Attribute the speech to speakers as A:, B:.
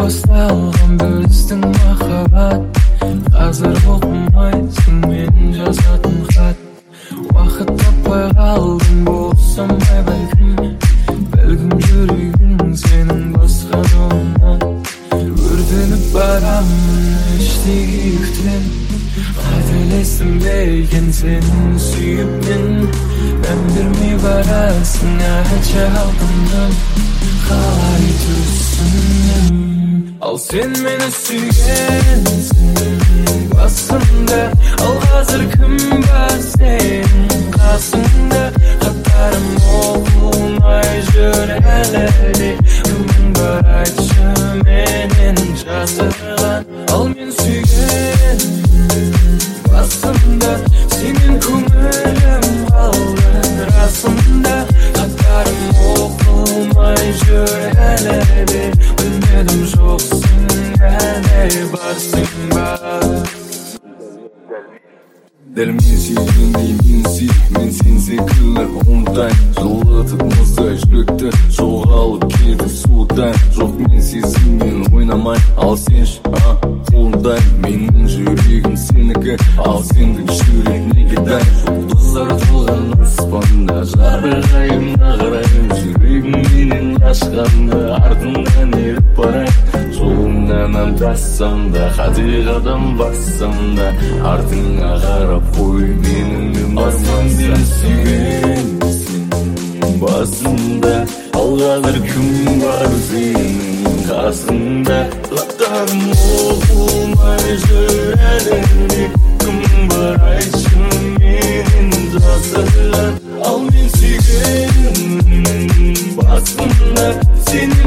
A: басталған біздің махаббат. Қазір оқымайсың мен жазатын хат. Уақыт таппай қалдым болсам бәлкім. Бәлкім жүрегің сенің басқа жолыңнан. Өртеніп барамын іштей күйіктен. Қателестім бе екен сені сүйіп мен. Мән бермей барасың айтшы алтыным. Қалай түсіндім. Ал сен мені сүйгенсің басында. Ал қазір кім бар сенің қасыңда? Хаттарым оқылмай жүр әлі де. Кім бар айтшы менен жасырған. Ал мен сүйгенмін басында. Сенен көңілім қалды расында. Хаттарым оқылмай жүр әлі де. Білмедім жоқсың әлі барсың ба. Дәл мен сүйгендей мен сүйіп, мен сен секілді ұмытайын. Жылытып мұздай жүректі жоғалып кетіп суытайын. Жоқ мен сезіммен ойнамай, ал сенші қолымдайын. Менің жүрегім сенікі, ал сенің жүрек неге дайын. Жұлдыздар толған аспанда жарқырайымна қараймын. Жүрегімнен қашқанда артымнан еріп барайын. Жолыңнан аңдассам да, қате қадам бассам да, артыңа қарап қой менің армансың. Сүйгенсің басында. Ал қазір кім бар сенің қасыңда? Хаттарым оқылмай жүр әлі де. Кім бар айтшы менен жасырған. Ал мен сүйгенмін басында. Сені